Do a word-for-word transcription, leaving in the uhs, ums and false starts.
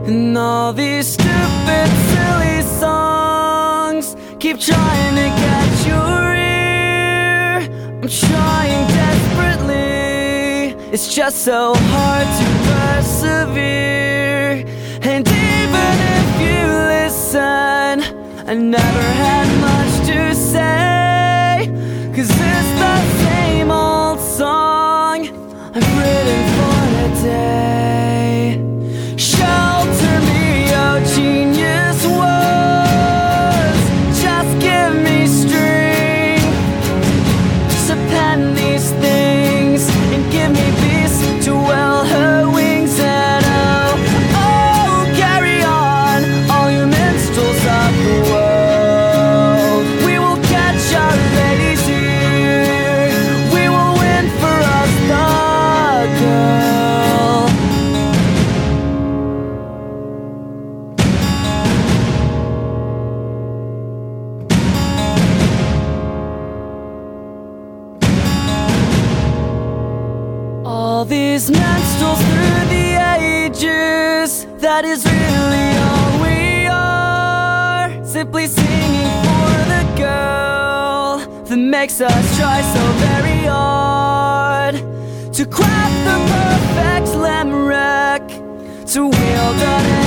And all these stupid, silly songs keep trying to catch your ear. I'm trying desperately, it's just so hard to persevere. And even if you listen, I never had much to say, 'cause it's the same old song I've written for today. Shelter me, oh genius words, just give me strength to pen these things and give me peace to well her wings. And oh, oh, carry on, all you minstrels of the world. We will catch our ladies here, we will win for us the girl. All these minstrels through the ages, that is really all we are. Simply singing for the girl that makes us try so very hard to craft the perfect limerick, to wield an